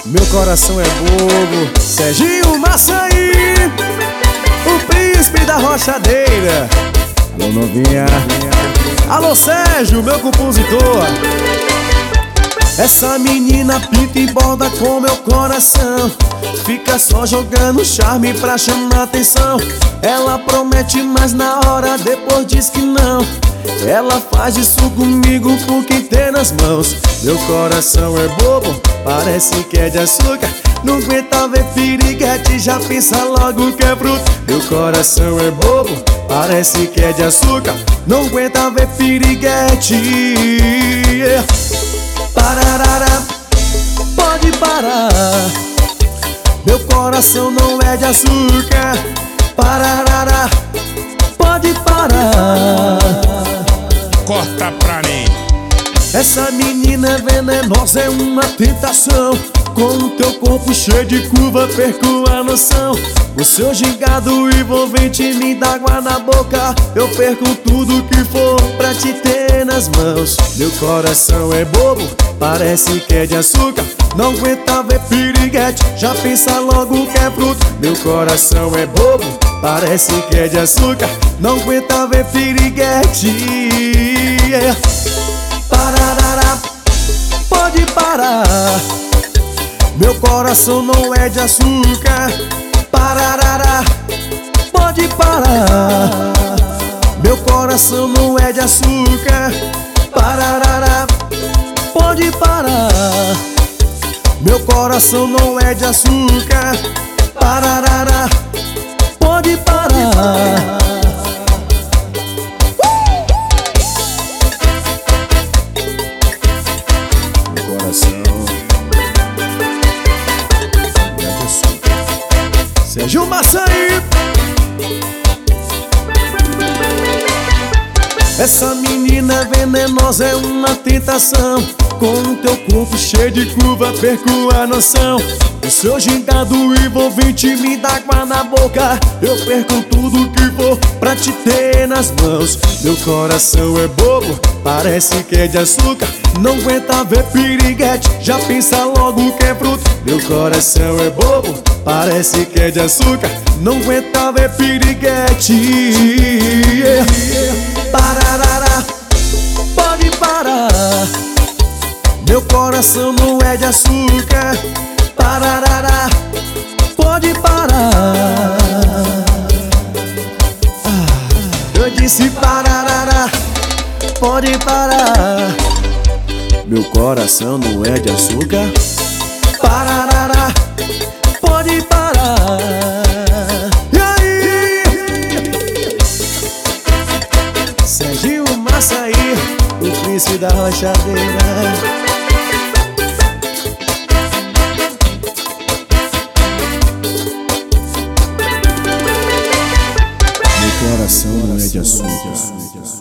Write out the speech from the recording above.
Meu coração é bobo. Serginho Massaí, o príncipe da rochadeira. Alô, novinha. Alô, Sérgio, meu compositor. Essa menina pinta e borda com meu coração. Fica só jogando charme pra chamar atenção. Ela promete, mas na hora depois diz que não. Ela faz isso comigo por quem tem nas mãos. Meu coração é bobo, parece que é de açúcar. Não aguenta ver piriguete, já pensa logo que é fruta. Meu coração é bobo, parece que é de açúcar. Não aguenta ver piriguete. Pararara, pode parar. Meu coração não é de açúcar. Pararara, pode parar. Corta pra mim. Essa menina é venenosa, é uma tentação. Com o teu corpo cheio de curva, perco a noção. O seu gingado envolvente me dá água na boca. Eu perco tudo que for pra te ter nas mãos. Meu coração é bobo, parece que é de açúcar. Não aguenta ver piriguete, já pensa logo que é fruta. Meu coração é bobo, parece que é de açúcar. Não aguenta ver piriguete. Pararara, pode parar. Meu coração não é de açúcar. Pararara, pode parar. Meu coração não é de açúcar. Pararara, pode parar. Meu coração não é de açúcar. Pararara, pode parar. Meu coração é de açúcar. Sérgio Massaí. Essa menina venenosa é uma tentação. Com o teu corpo cheio de curva, perco a noção. O seu gingado envolvente me dá água na boca. Eu perco tudo que for pra te ter nas mãos. Meu coração é bobo, parece que é de açúcar. Não aguenta ver piriguete, já pensa logo que é fruta. Meu coração é bobo, parece que é de açúcar. Não aguenta ver piriguete. Pararara, pode parar. Meu coração não é de açúcar. Pararara, pode parar. Eu disse pararara, pode parar. Meu coração não é de açúcar. Pararara, pode parar. E aí? Serginho Massaí, o príncipe da rochadeira. Meu coração não é de açúcar.